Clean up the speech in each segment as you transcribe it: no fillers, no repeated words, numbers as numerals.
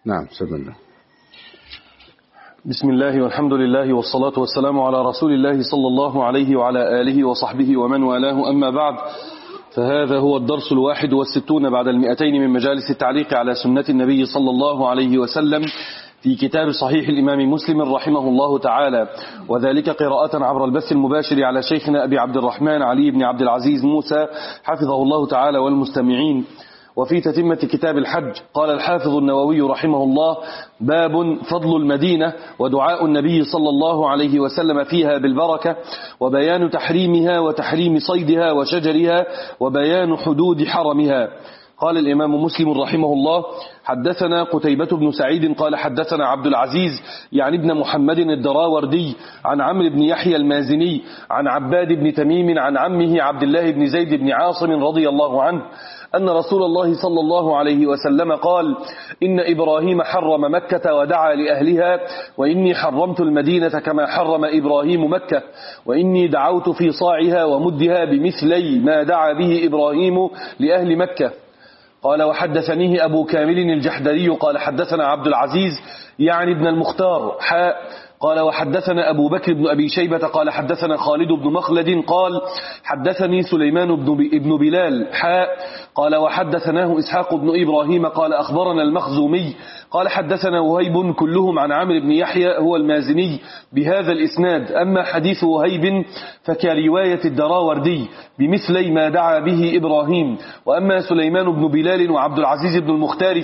نعم بسم الله. بسم الله والحمد لله والصلاة والسلام على رسول الله صلى الله عليه وعلى آله وصحبه ومن والاه، أما بعد، فهذا هو الدرس 61 بعد 200 من مجالس التعليق على سنة النبي صلى الله عليه وسلم في كتاب صحيح الإمام مسلم رحمه الله تعالى، وذلك قراءة عبر البث المباشر على شيخنا أبي عبد الرحمن علي بن عبد العزيز موسى حفظه الله تعالى والمستمعين. وفي تتمة كتاب الحج قال الحافظ النووي رحمه الله: باب فضل المدينة ودعاء النبي صلى الله عليه وسلم فيها بالبركة، وبيان تحريمها وتحريم صيدها وشجرها، وبيان حدود حرمها. قال الإمام مسلم رحمه الله: حدثنا قتيبة بن سعيد قال حدثنا عبد العزيز يعني ابن محمد الدراوردي عن عمرو بن يحيى المازني عن عباد بن تميم عن عمه عبد الله بن زيد بن عاصم رضي الله عنه أن رسول الله صلى الله عليه وسلم قال: إن إبراهيم حرم مكة ودعا لأهلها، وإني حرمت المدينة كما حرم إبراهيم مكة، وإني دعوت في صاعها ومدها بمثلي ما دعا به إبراهيم لأهل مكة. قال: وحدثنيه أبو كامل الجحدري قال حدثنا عبد العزيز يعني ابن المختار قال: وحدثنا أبو بكر بن أبي شيبة قال حدثنا خالد بن مخلد قال حدثني سليمان بن بلال قال: وحدثناه إسحاق بن إبراهيم قال أخبرنا المخزومي قال حدثنا وهيب كلهم عن عمرو بن يحيى هو المازني بهذا الإسناد. أما حديث وهيب فكرواية الدراوردي بمثلي ما دعا به إبراهيم، وأما سليمان بن بلال وعبد العزيز بن المختار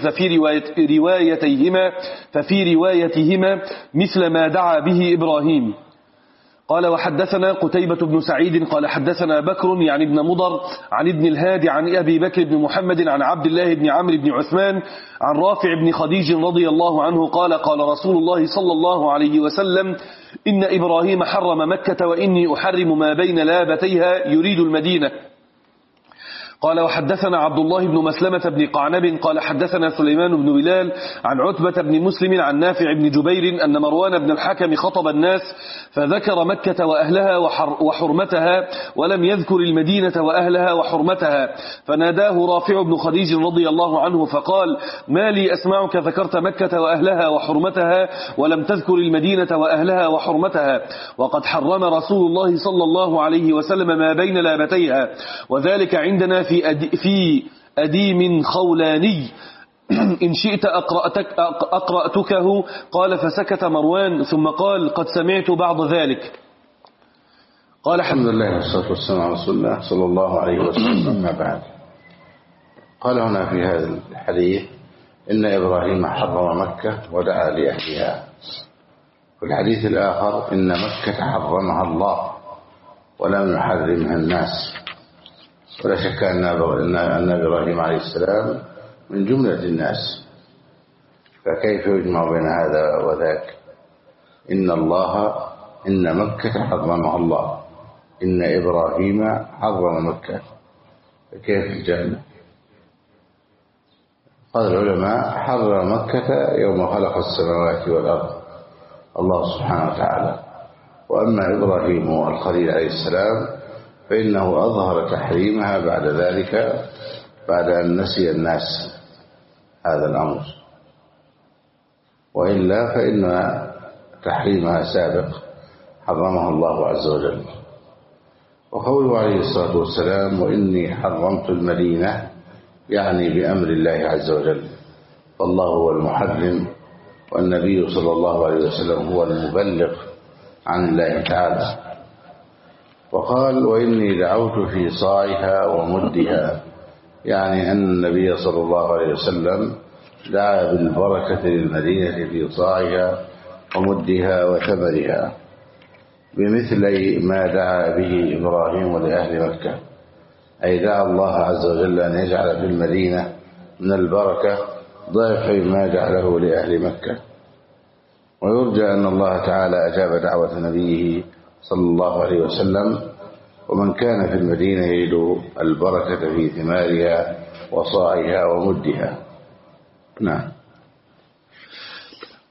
ففي روايتهما مثل ما دعا به إبراهيم. قال: وحدثنا قتيبة بن سعيد قال حدثنا بكر يعني ابن مضر عن ابن الهادي عن أبي بكر بن محمد عن عبد الله بن عمرو بن عثمان عن رافع بن خديج رضي الله عنه قال: قال رسول الله صلى الله عليه وسلم: إن إبراهيم حرم مكة وإني أحرم ما بين لابتيها يريد المدينة. قال: وحدثنا عبد الله بن مسلمة بن قعنب قال حدثنا سليمان بن بلال عن عتبة بن مسلم عن نافع بن جبير أن مروان بن الحكم خطب الناس فذكر مكة وأهلها وحرمتها ولم يذكر المدينة وأهلها وحرمتها، فناداه رافع بن خديج رضي الله عنه فقال: ما لي أسمعك ذكرت مكة وأهلها وحرمتها ولم تذكر المدينة وأهلها وحرمتها، وقد حرم رسول الله صلى الله عليه وسلم ما بين لابتيها، وذلك عندنا في أديم خولاني، إن شئت أقرأتكه. قال: فسكت مروان ثم قال: قد سمعت بعض ذلك. قال: الحمد لله والصلاة والسلام على رسول الله صلى الله عليه وسلم. أما بعد، قال هنا في هذا الحديث: إن إبراهيم حرم مكة ودعا لأهلها. في الحديث الآخر: إن مكة حرمها الله ولم يحرمها الناس. ولا شك أن إبراهيم عليه السلام من جملة الناس، فكيف يجمع بين هذا وذاك؟ إن مكة حرمها الله، إن إبراهيم حرم مكة، فكيف الجنة؟ قال العلماء: حرم مكة يوم خلق السماوات والأرض الله سبحانه وتعالى، وأما إبراهيم الخليل عليه السلام فإنه أظهر تحريمها بعد ذلك، بعد أن نسي الناس هذا الأمر، وإلا فإن تحريمها سابق حرمها الله عز وجل. وقوله عليه الصلاة والسلام: وإني حرمت المدينة، يعني بأمر الله عز وجل، فالله هو المحرم، والنبي صلى الله عليه وسلم هو المبلغ عن الله تعالى. وقال: وإني دعوت في صاعها ومدها، يعني أن النبي صلى الله عليه وسلم دعا بالبركة للمدينة في صاعها ومدها وثمرها بمثل ما دعا به إبراهيم لأهل مكة، أي دعا الله عز وجل أن يجعل في المدينة من البركة ضعف ما جعله لأهل مكة. ويرجى أن الله تعالى أجاب دعوة نبيه صلى الله عليه وسلم، ومن كان في المدينة يجد البركة في ثمارها وصاعها ومدها. نعم.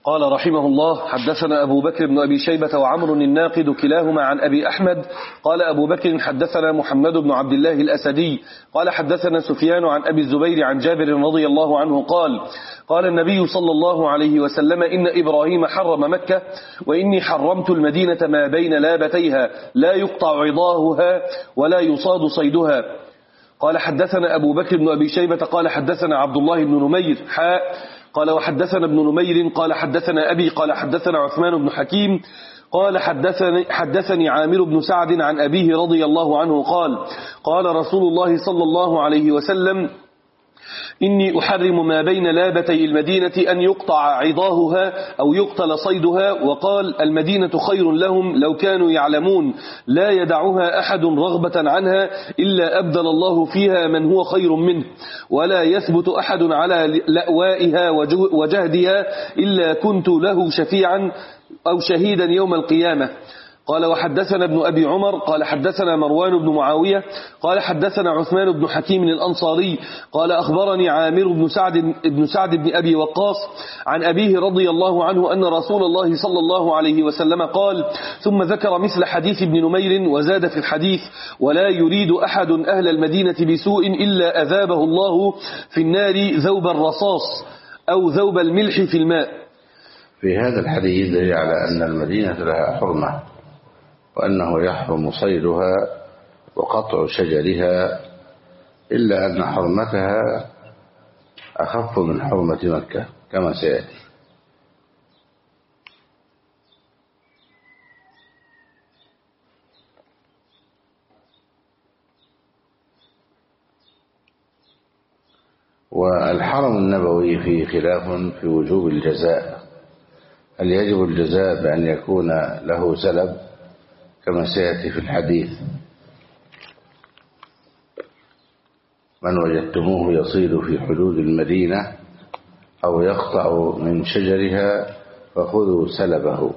قال رحمه الله: حدثنا أبو بكر بن أبي شيبة وعمر الناقد كلاهما عن أبي أحمد. قال أبو بكر: حدثنا محمد بن عبد الله الأسدي قال حدثنا سفيان عن أبي الزبير عن جابر رضي الله عنه قال: قال النبي صلى الله عليه وسلم: إن إبراهيم حرم مكة وإني حرمت المدينة ما بين لابتيها لا يقطع عضاهها ولا يصاد صيدها. قال حدثنا أبو بكر بن أبي شيبة قال حدثنا عبد الله بن نمير قال وحدثنا ابن نمير قال حدثنا أبي قال حدثنا عثمان بن حكيم قال حدثني عامر بن سعد عن أبيه رضي الله عنه قال: قال رسول الله صلى الله عليه وسلم: إني أحرم ما بين لابتي المدينة أن يقطع عضاهها أو يقتل صيدها. وقال: المدينة خير لهم لو كانوا يعلمون، لا يدعها أحد رغبة عنها إلا أبدل الله فيها من هو خير منه، ولا يثبت أحد على لأوائها وجهدها إلا كنت له شفيعا أو شهيدا يوم القيامة. قال وحدثنا ابن أبي عمر قال حدثنا مروان بن معاوية قال حدثنا عثمان بن حكيم الأنصاري قال أخبرني عامر بن سعد بن أبي وقاص عن أبيه رضي الله عنه أن رسول الله صلى الله عليه وسلم قال: ثم ذكر مثل حديث ابن نمير وزاد في الحديث: ولا يريد أحد أهل المدينة بسوء إلا أذابه الله في النار ذوب الرصاص أو ذوب الملح في الماء. في هذا الحديث دليل على أن المدينة لها حرمة، وأنه يحرم صيدها وقطع شجرها، إلا أن حرمتها أخف من حرمة مكة كما سيأتي. والحرم النبوي فيه خلاف في وجوب الجزاء، هل يجب الجزاء بأن يكون له سلب كما سيأتي في الحديث: من وجدتموه يصيد في حدود المدينة أو يقطع من شجرها فخذوا سلبه،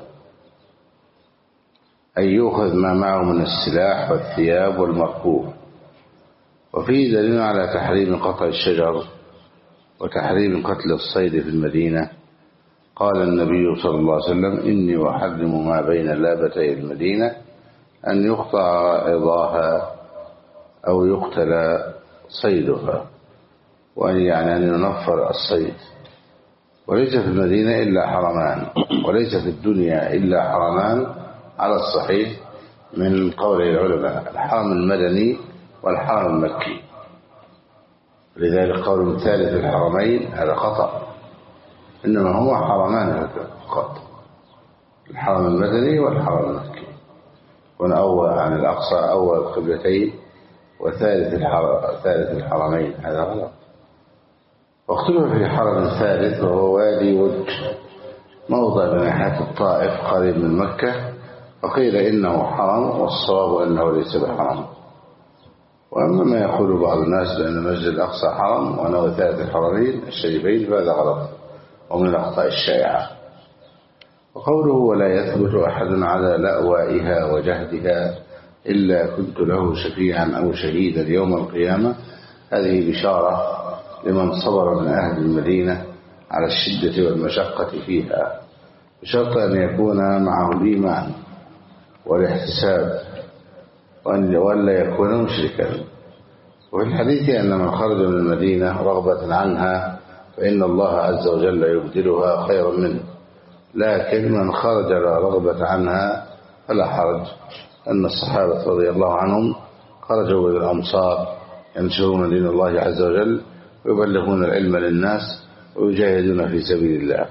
أي يؤخذ ما معه من السلاح والثياب والمركوب. وفيه دليل على تحريم قطع الشجر وتحريم قتل الصيد في المدينة. قال النبي صلى الله عليه وسلم: إني أحرم ما بين لابتي المدينة أن يقطع عضاها أو يقتل صيدها، وأن ينفر الصيد. وليس في المدينة إلا حرمان، وليس في الدنيا إلا حرمان على الصحيح من قول العلماء: الحرم المدني والحرم المكي. لذلك قول ثالث الحرمين هذا خطأ، إنما هو حرمان فقط، الحرم المدني والحرم المكي. ونأول عن الأقصى أول القبلتين وثالث الحرمين، هذا غلط. واختلف في حرم ثالث وهو وادي ود، موضع بناحية الطائف قريب من مكة، وقيل إنه حرم، والصواب أنه ليس بحرم. وأما ما يقول بعض الناس بأن المسجد الأقصى حرم وأنه ثالث الحرمين الشريفين فهذا غلط ومن الأخطاء الشائعة. وقوله: ولا يثبت أحد على لأوائها وجهدها إلا كنت له شفيعا أو شهيدا يوم القيامة، هذه بشارة لمن صبر من أهل المدينة على الشدة والمشقة فيها، بشرط أن يكون معه الإيمان والاحتساب وألا يكون مشركا. وفي الحديث أن من خرج من المدينة رغبة عنها فإن الله عز وجل يبدلها خيرا منه، لكن من خرج رغبة عنها فلا حرج، أن الصحابة رضي الله عنهم خرجوا إلى الأمصار ينشرون دين الله عز وجل ويبلغون العلم للناس ويجاهدون في سبيل الله.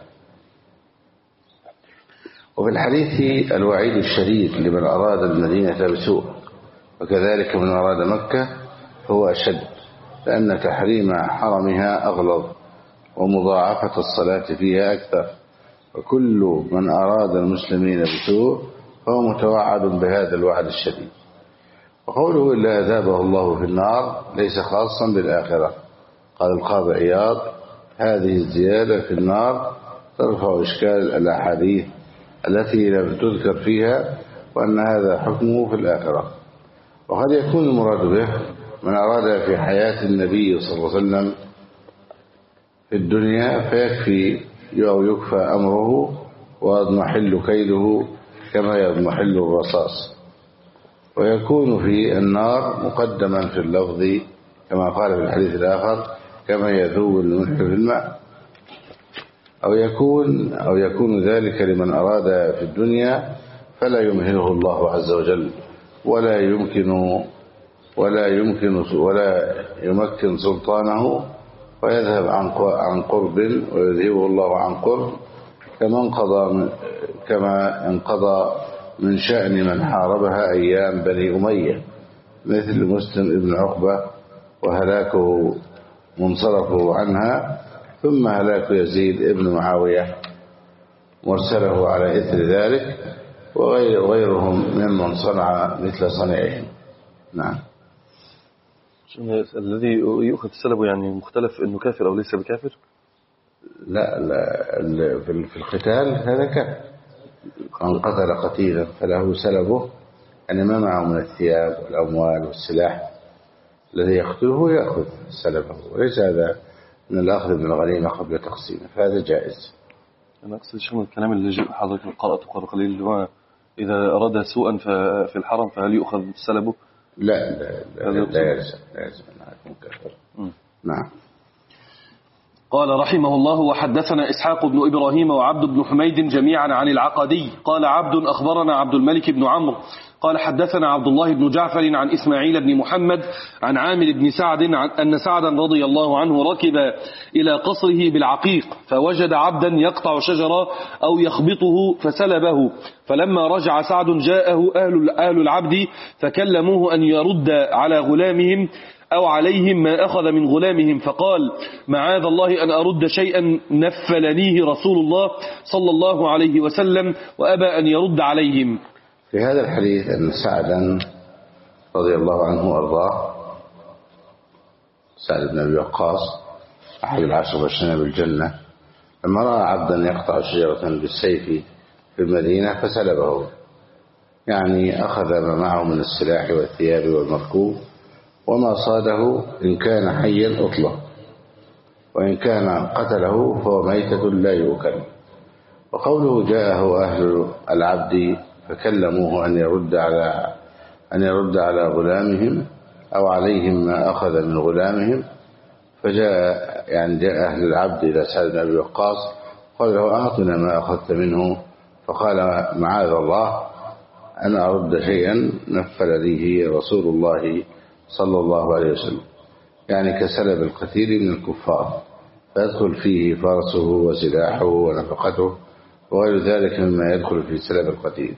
وفي الحديث الوعيد الشديد لمن أراد المدينة بسوء، وكذلك من أراد مكة هو أشد، لأن تحريم حرمها أغلظ ومضاعفة الصلاة فيها أكثر، وكل من أراد المسلمين بسوء فهو متوعد بهذا الوعد الشديد. وقوله: إلا أذابه الله في النار ليس خاصا بالآخرة. قال القاضي عياض: هذه الزيادة في النار ترفع إشكال الأحاديث التي لم تذكر فيها، وأن هذا حكمه في الآخرة. وقد يكون المراد به من أراد في حياة النبي صلى الله عليه وسلم في الدنيا فيكفي أو يكفى أمره ويضمحل كيده كما يضمحل الرصاص. ويكون في النار مقدما في اللفظ كما قال في الحديث الآخر كما يذوب الملح في الماء. أو يكون ذلك لمن أراد في الدنيا فلا يمهله الله عز وجل ولا يمكن سلطانه ويذهب عن قرب ويذهبه الله عن قرب كما انقضى من شأن من حاربها أيام بني أمية مثل مسلم ابن عقبة وهلاكه منصرفه عنها، ثم هلاك يزيد ابن معاوية مرسله على إثر ذلك وغيرهم ممن صنع مثل صنعهم. نعم. الذي يؤخذ سلبه يعني مختلف انه كافر او ليس بكافر؟ لا في القتال هذا كافر. من قتل قتيلا فله سلبه، يعني ما معه من الثياب والأموال والسلاح الذي يقتله يأخذ سلبه، وليس هذا من الأخذ من الغنيمة قبل تقسيمه، فهذا جائز. أنا أقصد شو الكلام اللي حضرتك قرأته قبل قليل اللي هو إذا أراد سوءا في الحرم فهل يؤخذ سلبه؟ لا يلزم أن يكون كافر. نعم. قال رحمه الله: وحدثنا إسحاق بن إبراهيم وعبد بن حميد جميعا عن العقدي قال عبد أخبرنا عبد الملك بن عمرو قال حدثنا عبد الله بن جعفر عن إسماعيل بن محمد عن عامر بن سعد أن سعدا رضي الله عنه ركب إلى قصره بالعقيق فوجد عبدا يقطع شجرة أو يخبطه فسلبه، فلما رجع سعد جاءه أهل العبد فكلموه أن يرد على غلامهم أو عليهم ما أخذ من غلامهم، فقال: معاذ الله أن أرد شيئا نفلنيه رسول الله صلى الله عليه وسلم وأبى أن يرد عليهم. في هذا الحديث أن سعدا رضي الله عنه وأرضاه، سعد بن أبي وقاص أحد العشر المبشرين بالجنة، لما رأى عبدا يقطع شجرة بالسيف في المدينة فسلبه، يعني أخذ ما معه من السلاح والثياب والمركوب، وما صاده إن كان حيا أطلق، وإن كان قتله فهو ميتة لا يؤكل. وقوله جاءه أهل العبد فكلموه أن يرد على غلامهم أو عليهم ما أخذ من غلامهم، فجاء أهل العبد إلى سعد بن أبي وقاص قال له: أعطنا ما أخذت منه، فقال: معاذ الله أن أرد شيئا نفل لي رسول الله صلى الله عليه وسلم، يعني كسلب القتيل من الكفار، فيدخل فيه فرسه وسلاحه ونفقته وغير ذلك مما يدخل في سلب القتيل.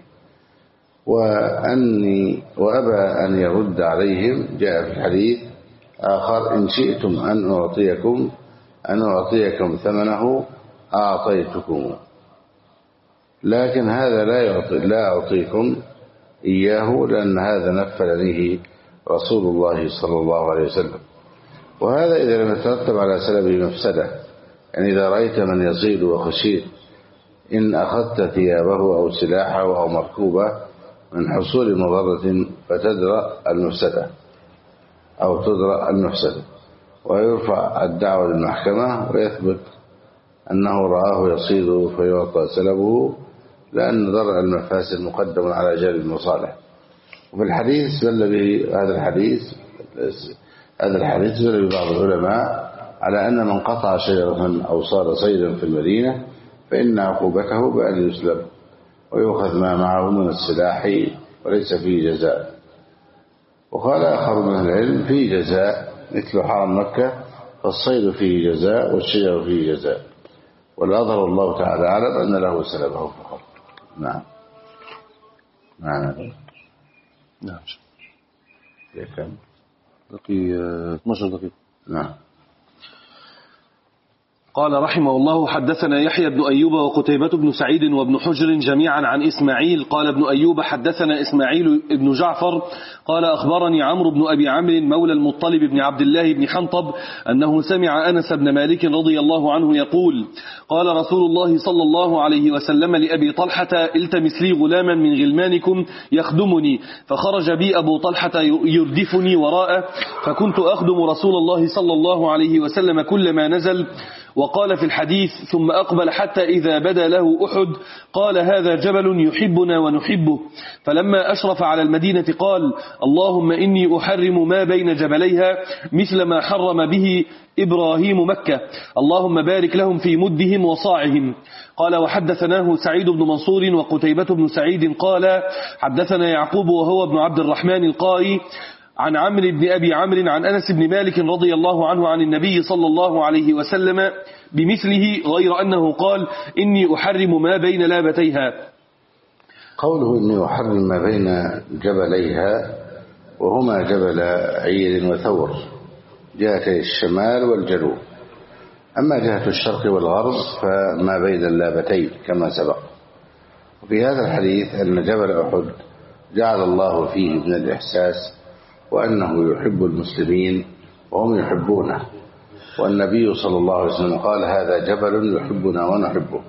وأبى أن يرد عليهم، جاء في الحديث آخر: إن شئتم أن أعطيكم ثمنه أعطيتكم، لكن هذا لا أعطيكم إياه لأن هذا نفل ليه رسول الله صلى الله عليه وسلم. وهذا إذا لم يترتب على سلبه مفسدة، يعني إذا رأيت من يصيد وخشيت إن أخذت ثيابه أو سلاحه أو مركوبة من حصول مضرة فتدرأ المفسدة ويرفع الدعوة للمحكمة ويثبت أنه رآه يصيد فيعطى سلبه، لأن درء المفاسد مقدم على جلب المصالح. وفي الحديث دل به هذا الحديث دل ببعض العلماء على أن من قطع شجرة أو صار صيدا في المدينة فإن عقوبته بأن يسلب ويؤخذ ما معه من السلاح وليس فيه جزاء. وقال آخر من العلم: فيه جزاء مثل حرم مكة، فالصيد فيه جزاء والشجر فيه جزاء، والأظهر الله تعالى أعلم أن له سلبه فقط. نعم. نعم. كم؟ بقي 12 دقيقة. نعم. قال رحمه الله: حدثنا يحيى بن أيوب وقتيبة بن سعيد وابن حجر جميعا عن إسماعيل قال ابن أيوب حدثنا إسماعيل بن جعفر قال أخبرني عمرو بن أبي عمرو مولى المطلب بن عبد الله بن حنطب أنه سمع أنس بن مالك رضي الله عنه يقول: قال رسول الله صلى الله عليه وسلم لأبي طلحة: التمس لي غلاما من غلمانكم يخدمني، فخرج بي أبو طلحة يردفني وراءه، فكنت أخدم رسول الله صلى الله عليه وسلم كلما نزل وقال في الحديث ثم أقبل حتى إذا بدا له أحد قال هذا جبل يحبنا ونحبه. فلما أشرف على المدينة قال اللهم إني أحرم ما بين جبليها مثل ما حرم به إبراهيم مكة، اللهم بارك لهم في مدهم وصاعهم. قال وحدثناه سعيد بن منصور وقتيبة بن سعيد قال حدثنا يعقوب وهو ابن عبد الرحمن القاري عن عمرو بن أبي عمرو عن أنس بن مالك رضي الله عنه عن النبي صلى الله عليه وسلم بمثله غير أنه قال إني أحرم ما بين لابتيها. قوله إني أحرم ما بين جبليها وهما جبل عير وثور جهة الشمال والجنوب، أما جهة الشرق والغرب فما بين اللابتين كما سبق. وفي هذا الحديث أن جبل أحد جعل الله فيه من الإحساس وأنه يحب المسلمين وهم يحبونه، والنبي صلى الله عليه وسلم قال هذا جبل يحبنا ونحبه.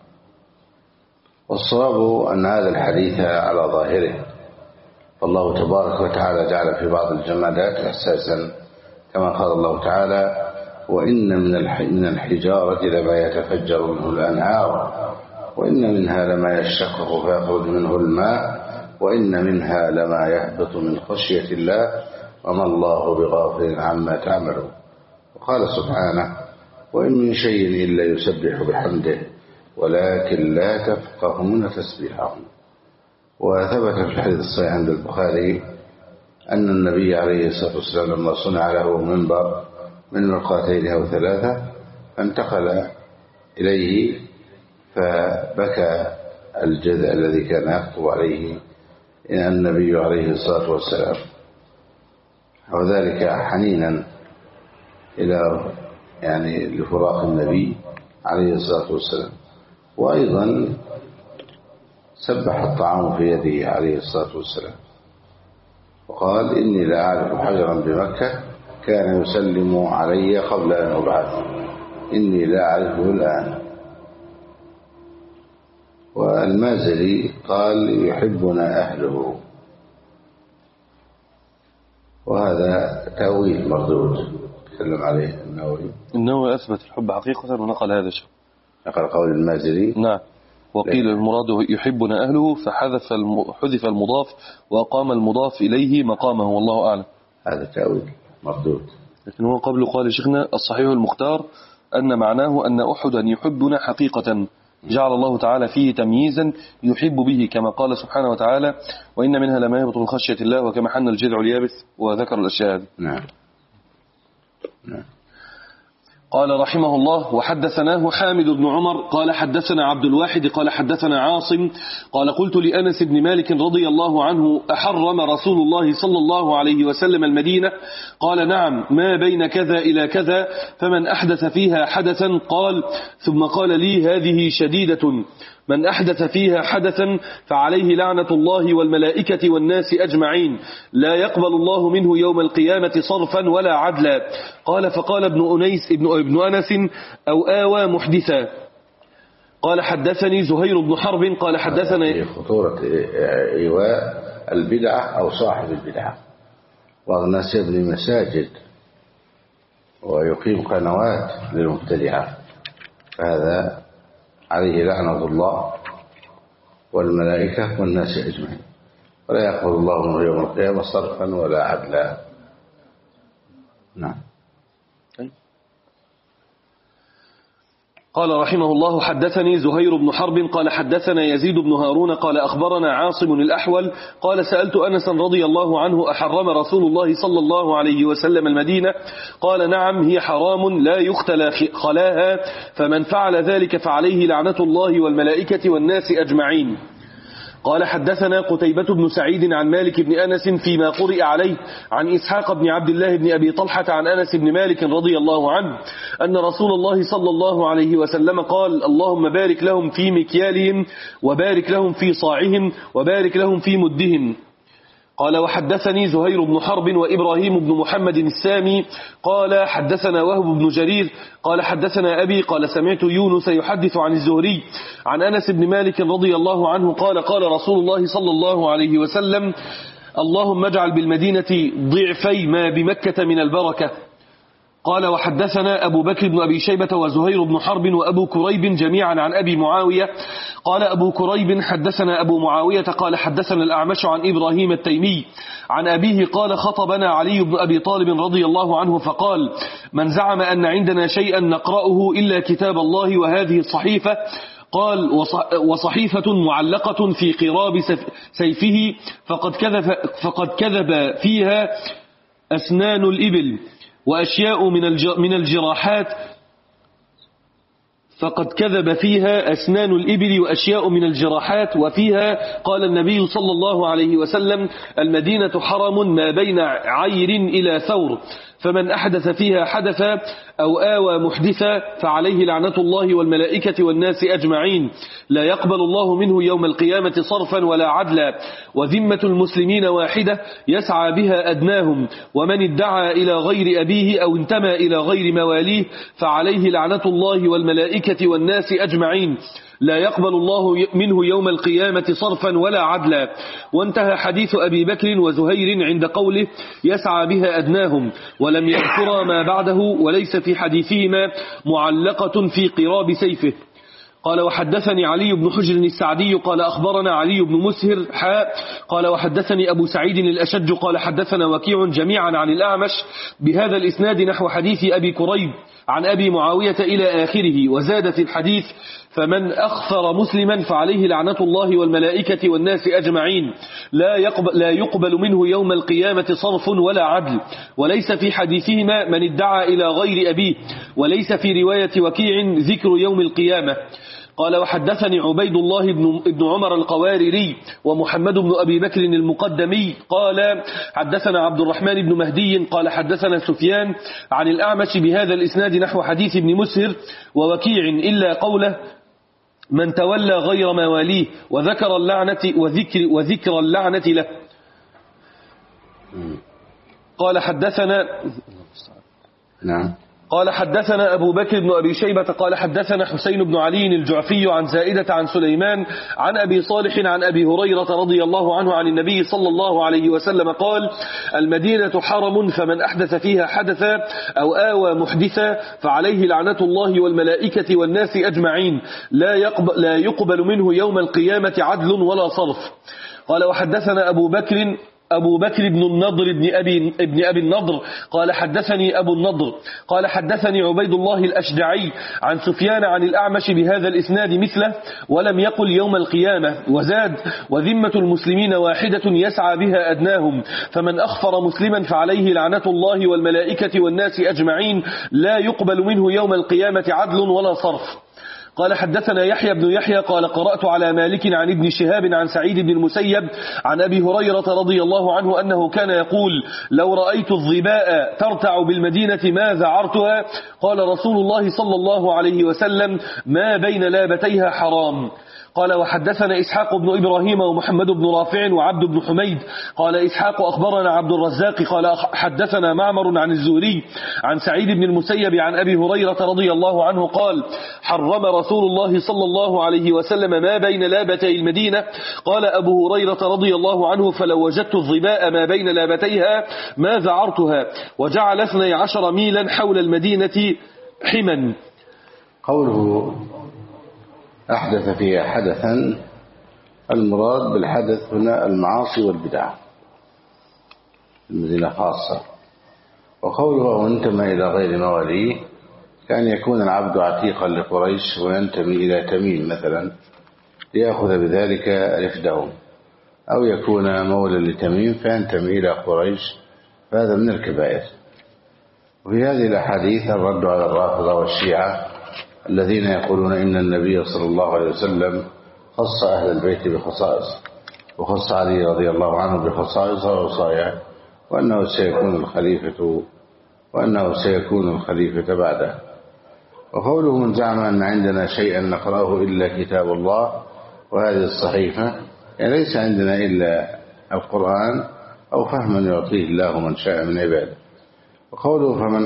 والصواب أن هذا الحديث على ظاهره، فالله تبارك وتعالى جعل في بعض الجمادات إحساسا كما قال الله تعالى وإن من الحجارة لما يتفجر منه الأنهار وإن منها لما يشقق فيخرج منه الماء وإن منها لما يهبط من خشية الله وما الله بغافل عما تعملون. وقال سبحانه وإن من شيء إلا يسبح بحمده ولكن لا تفقهون تسبيحهم. وثبت في الحديث الصحيح عند البخاري أن النبي عليه الصلاة والسلام لما صنع له منبر من مرقاتين أو ثلاثة فانتقل إليه فبكى الجذع الذي كان يخطب عليه النبي عليه الصلاة والسلام، وذلك حنينا إلى لفراق النبي عليه الصلاة والسلام. وأيضا سبح الطعام في يده عليه الصلاة والسلام وقال إني لا أعرف حجرا بمكة كان يسلم علي قبل أن أبعث إني لا أعرفه الآن. والمازري قال يحبنا أهله، وهذا تأويل مردود تكلم عليه النووي أثبت الحب حقيقة ونقل هذا الشيء، نقل قول المازري. نعم. وقيل المراد يحبنا أهله فحذف المضاف وأقام المضاف إليه مقامه والله أعلم. هذا تأويل مردود. لكن هو قبل قال شيخنا الصحيح المختار أن معناه أن أحدا يحبنا حقيقة جعل الله تعالى فيه تمييزا يحب به كما قال سبحانه وتعالى وإن منها لما يهبط من خشية الله وكما حن الجذع اليابس وذكر الأشياء هذه. نعم. قال رحمه الله وحدثناه حامد بن عمر قال حدثنا عبد الواحد قال حدثنا عاصم قال قلت لأنس بن مالك رضي الله عنه أحرم رسول الله صلى الله عليه وسلم المدينة؟ قال نعم ما بين كذا إلى كذا فمن أحدث فيها حدثا قال ثم قال لي هذه شديدة من أحدث فيها حدثا فعليه لعنة الله والملائكة والناس أجمعين لا يقبل الله منه يوم القيامة صرفا ولا عدلا. قال فقال ابن أنس أو آوى محدثا. قال حدثني زهير بن حرب قال حدثنا خطورة إيواء البدعة أو صاحب البدعة. بعض الناس يبني مساجد ويقيم قنوات للمبتدعة فهذا عليه لعنة الله والملائكة والناس أجمعين ولا يقبل الله منه يوم القيامة صرفا ولا عدلا. نعم. قال رحمه الله حدثني زهير بن حرب قال حدثنا يزيد بن هارون قال أخبرنا عاصم الأحول قال سألت أنسا رضي الله عنه أحرم رسول الله صلى الله عليه وسلم المدينة؟ قال نعم هي حرام لا يختلى خلاها فمن فعل ذلك فعليه لعنة الله والملائكة والناس أجمعين. قال حدثنا قتيبة بن سعيد عن مالك بن أنس فيما قرئ عليه عن إسحاق بن عبد الله بن أبي طلحة عن أنس بن مالك رضي الله عنه أن رسول الله صلى الله عليه وسلم قال اللهم بارك لهم في مكيالهم وبارك لهم في صاعهم وبارك لهم في مدهم. قال وحدثني زهير بن حرب وإبراهيم بن محمد السامي قال حدثنا وهب بن جرير قال حدثنا أبي قال سمعت يونس يحدث عن الزهري عن أنس بن مالك رضي الله عنه قال قال رسول الله صلى الله عليه وسلم اللهم اجعل بالمدينة ضعفي ما بمكة من البركة. قال وحدثنا أبو بكر بن أبي شيبة وزهير بن حرب وأبو كريب جميعا عن أبي معاوية قال أبو كريب حدثنا أبو معاوية قال حدثنا الأعمش عن إبراهيم التيمي عن أبيه قال خطبنا علي بن أبي طالب رضي الله عنه فقال من زعم أن عندنا شيئا نقرأه إلا كتاب الله وهذه الصحيفة قال وصحيفة معلقة في قراب سيفه فقد كذب فيها أسنان الإبل وأشياء من الجراحات فقد كذب فيها أسنان الإبل وأشياء من الجراحات وفيها قال النبي صلى الله عليه وسلم المدينة حرم ما بين عير إلى ثور فمن أحدث فيها حدثا أو آوى محدثا فعليه لعنة الله والملائكة والناس أجمعين لا يقبل الله منه يوم القيامة صرفا ولا عدلا وذمة المسلمين واحدة يسعى بها أدناهم ومن ادعى إلى غير أبيه أو انتمى إلى غير مواليه فعليه لعنة الله والملائكة والناس أجمعين لا يقبل الله منه يوم القيامة صرفا ولا عدلا. وانتهى حديث أبي بكر وزهير عند قوله يسعى بها أدناهم ولم يذكر ما بعده وليس في حديثهما معلقة في قراب سيفه. قال وحدثني علي بن حجر السعدي قال أخبرنا علي بن مسهر قال وحدثني أبو سعيد الأشج قال حدثنا وكيع جميعا عن الأعمش بهذا الإسناد نحو حديث أبي كريب عن أبي معاوية إلى آخره وزاد في الحديث فمن أخفر مسلما فعليه لعنة الله والملائكة والناس أجمعين لا يقبل منه يوم القيامة صرف ولا عدل وليس في حديثهما من ادعى إلى غير أبيه وليس في رواية وكيع ذكر يوم القيامة. قال وحدثني عبيد الله بن عمر القواريري ومحمد بن أبي بكر المقدمي قال حدثنا عبد الرحمن بن مهدي قال حدثنا سفيان عن الأعمش بهذا الإسناد نحو حديث ابن مسهر ووكيع إلا قوله من تولى غير مواليه وذكر اللعنة وذكر اللعنة له. قال حدثنا قال حدثنا أبو بكر بن أبي شيبة قال حدثنا حسين بن علي الجعفي عن زائدة عن سليمان عن أبي صالح عن أبي هريرة رضي الله عنه عن النبي صلى الله عليه وسلم قال المدينة حرم فمن أحدث فيها حدثا أو آوى محدثا فعليه لعنة الله والملائكة والناس أجمعين لا يقبل منه يوم القيامة عدل ولا صرف. قال وحدثنا أبو بكر بن النضر ابن أبي النضر قال حدثني أبو النضر قال حدثني عبيد الله الأشجعي عن سفيان عن الأعمش بهذا الإسناد مثله ولم يقل يوم القيامة وزاد وذمة المسلمين واحدة يسعى بها أدناهم فمن أخفر مسلما فعليه لعنة الله والملائكة والناس أجمعين لا يقبل منه يوم القيامة عدل ولا صرف. قال حدثنا يحيى بن يحيى قال قرأت على مالك عن ابن شهاب عن سعيد بن المسيب عن أبي هريرة رضي الله عنه أنه كان يقول لو رأيت الظباء ترتع بالمدينة ما ذعرتها قال رسول الله صلى الله عليه وسلم ما بين لابتيها حرام. قال وحدثنا إسحاق بن إبراهيم ومحمد بن رافع وعبد بن حميد قال إسحاق أخبرنا عبد الرزاق قال حدثنا معمر عن الزهري عن سعيد بن المسيب عن أبي هريرة رضي الله عنه قال حرم رسول الله صلى الله عليه وسلم ما بين لابتي المدينة. قال أبو هريرة رضي الله عنه فلو وجدت الظباء ما بين لابتيها ما ذعرتها وجعل 12 ميلا حول المدينة حما. قوله أحدث فيها حدثا المراد بالحدث هنا المعاصي والبدع المدينة خاصة. وقوله وانتمى إلى غير مواليه كان يكون العبد عتيقا لقريش وينتمي إلى تميم مثلا ليأخذ بذلك رفدهم أو يكون مولى لتميم فينتمي إلى قريش فهذا من الكبائر. وفي هذه الأحاديث الرد على الرافضة والشيعة الذين يقولون إن النبي صلى الله عليه وسلم خص أهل البيت بخصائص وخص علي رضي الله عنه بخصائص ووصايا وأنه سيكون الخليفة بعده. وقوله من زعم أن عندنا شيئا نقرأه إلا كتاب الله وهذه الصحيفة يعني ليس عندنا إلا القرآن أو فهما يعطيه الله من شاء من عباده. وقوله فمن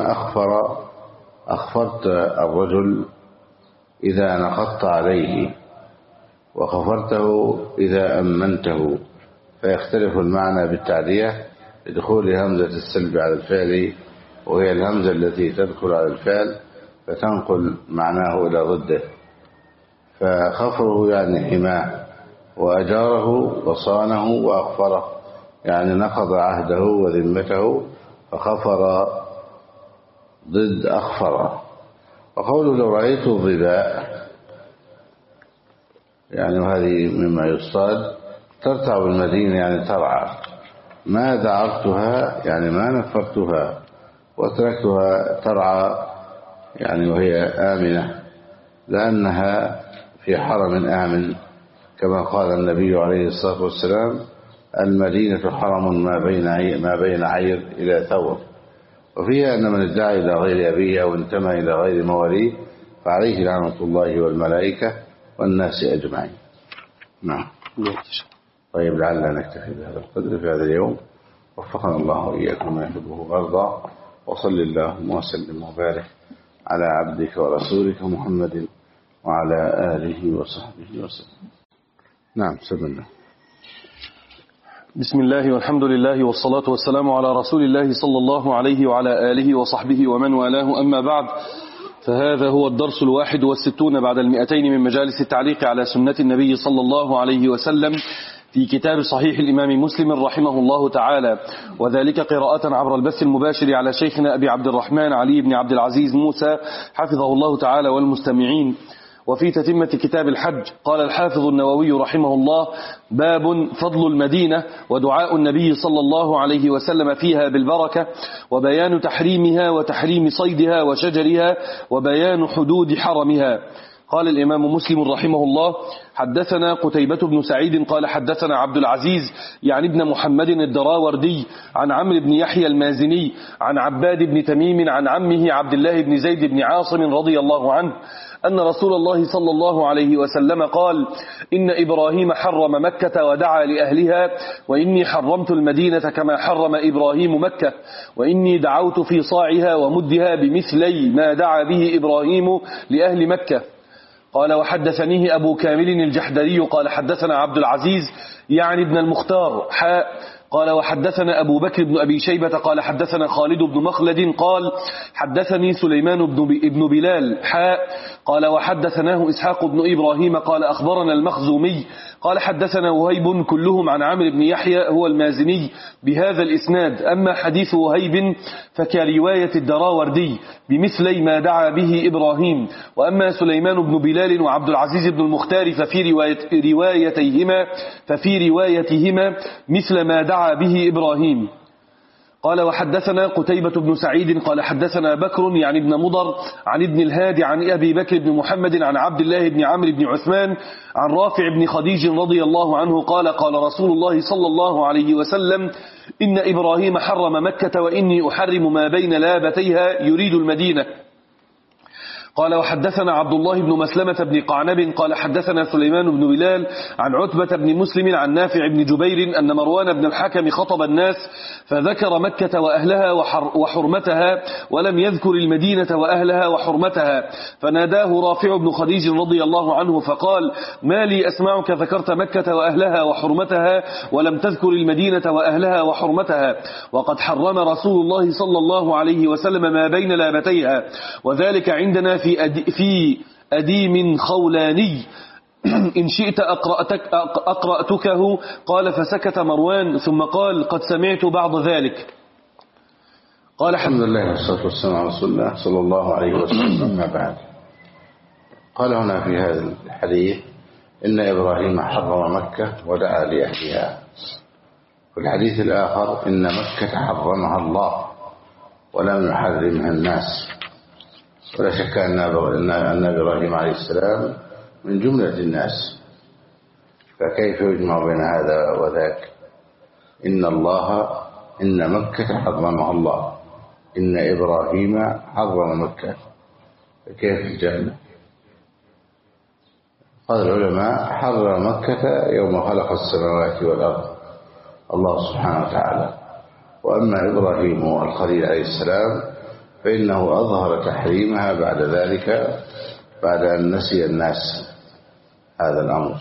أخفرت الرجل إذا نقضت عليه وخفرته إذا أمنته فيختلف المعنى بالتعدية لدخول همزة السلب على الفعل وهي الهمزة التي تدخل على الفعل فتنقل معناه إلى ضده. فخفره يعني حماه، وأجاره وصانه وأغفره، يعني نقض عهده وذمته، فخفر ضد أخفر. وقوله لو رأيت الظباء يعني وهذه مما يصاد، ترتع بالمدينة يعني ترعى. ما دعرتها يعني ما نفرتها، وتركتها ترعى يعني وهي آمنة، لأنها في حرم آمن، كما قال النبي عليه الصلاة والسلام: المدينة حرم ما بين عير إلى ثور. وفيها أن من ادعى إلى غير أبيه أو انتمى إلى غير مواليه فعليه لعنة الله والملائكة والناس أجمعين. نعم. طيب، لعلنا نكتفي بهذا القدر في هذا اليوم. وفقنا الله وإياكم ما يحبه ويرضى. وصل اللهم وسلم وبارك على عبدك ورسولك محمد وعلى آله وصحبه وسلم. نعم، سبنا. بسم الله والحمد لله والصلاة والسلام على رسول الله صلى الله عليه وعلى آله وصحبه ومن والاه، أما بعد، فهذا هو الدرس 61 بعد 200 من مجالس التعليق على سنة النبي صلى الله عليه وسلم في كتاب صحيح الإمام مسلم رحمه الله تعالى، وذلك قراءة عبر البث المباشر على شيخنا أبي عبد الرحمن علي بن عبد العزيز موسى حفظه الله تعالى والمستمعين. وفي تتمة كتاب الحج قال الحافظ النووي رحمه الله: باب فضل المدينة ودعاء النبي صلى الله عليه وسلم فيها بالبركة، وبيان تحريمها وتحريم صيدها وشجرها، وبيان حدود حرمها. قال الإمام مسلم رحمه الله: حدثنا قتيبة بن سعيد قال حدثنا عبد العزيز يعني ابن محمد الدراوردي عن عمرو بن يحيى المازني عن عباد بن تميم عن عمه عبد الله بن زيد بن عاصم رضي الله عنه أن رسول الله صلى الله عليه وسلم قال: إن إبراهيم حرم مكة ودعا لأهلها، وإني حرمت المدينة كما حرم إبراهيم مكة، وإني دعوت في صاعها ومدها بمثلي ما دعا به إبراهيم لأهل مكة. قال: وحدثنيه أبو كامل الجحدري قال حدثنا عبد العزيز يعني ابن المختار قال: وحدثنا أبو بكر بن أبي شيبة قال حدثنا خالد بن مخلد قال حدثني سليمان بن بلال قال: وحدثناه إسحاق بن إبراهيم قال أخبرنا المخزومي قال حدثنا وهيب كلهم عن عمرو بن يحيى هو المازني بهذا الإسناد. أما حديث وهيب فكرواية الدراوردي بمثلي ما دعا به إبراهيم، وأما سليمان بن بلال وعبد العزيز بن المختار ففي روايتهما مثل ما دعا به إبراهيم. قال: وحدثنا قتيبة بن سعيد قال حدثنا بكر يعني ابن مضر عن ابن الهادي عن أبي بكر بن محمد عن عبد الله بن عمرو بن عثمان عن رافع بن خديج رضي الله عنه قال: قال رسول الله صلى الله عليه وسلم: إن إبراهيم حرم مكة وإني أحرم ما بين لابتيها يريد المدينة. قال: وحدثنا عبد الله بن مسلمة بن قعنب قال حدثنا سليمان بن بلال عن عتبة بن مسلم عن نافع بن جبير أن مروان بن الحكم خطب الناس فذكر مكة وأهلها وحرمتها ولم يذكر المدينة وأهلها وحرمتها، فناداه رافع بن خديج رضي الله عنه فقال: ما لي أسمعك ذكرت مكة وأهلها وحرمتها ولم تذكر المدينة وأهلها وحرمتها، وقد حرم رسول الله صلى الله عليه وسلم ما بين لابتيها، وذلك عندنا في أديم خولاني إن شئت أقرأتكه. قال: فسكت مروان ثم قال: قد سمعت بعض ذلك. قال: الحمد لله والصلاة والسلام على رسول الله صلى الله عليه وسلم. أما بعد، قال هنا في هذا الحديث: إن إبراهيم حرم مكة ودعا لأهلها. في الحديث الآخر: إن مكة حرمها الله ولم يحرمها الناس. ولا شك أن إبراهيم عليه السلام من جملة الناس، فكيف يجمع بين هذا وذاك؟ إن مكة حرمها الله، إن إبراهيم حرم مكة، فكيف الجنة؟ قال العلماء: حرم مكة يوم خلق السماوات والأرض الله سبحانه وتعالى، وأما إبراهيم الخليل عليه السلام فإنه أظهر تحريمها بعد ذلك، بعد أن نسي الناس هذا الأمر،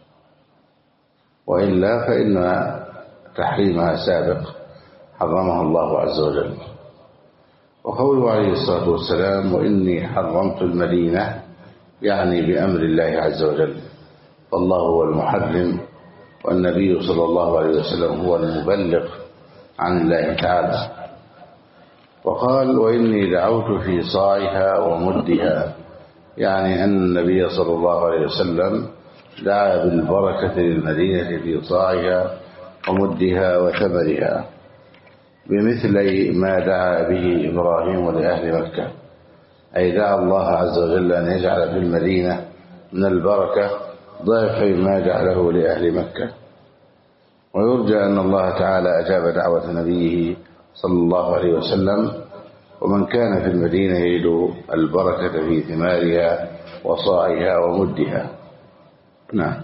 وإلا فإن تحريمها سابق، حرمها الله عز وجل. وقوله عليه الصلاة والسلام وإني حرمت المدينة يعني بأمر الله عز وجل، فالله هو المحرم والنبي صلى الله عليه وسلم هو المبلغ عن الله تعالى. وقال وإني دعوت في صاعها ومدها، يعني أن النبي صلى الله عليه وسلم دعا بالبركة للمدينة في صاعها ومدها وثمرها بمثل ما دعا به إبراهيم لأهل مكة، أي دعا الله عز وجل أن يجعل في المدينة من البركة ضعف ما جعله لأهل مكة. ويرجى أن الله تعالى أجاب دعوة نبيه صلى الله عليه وسلم، ومن كان في المدينة يجد البركة في ثمارها وصاعها ومدها. نعم.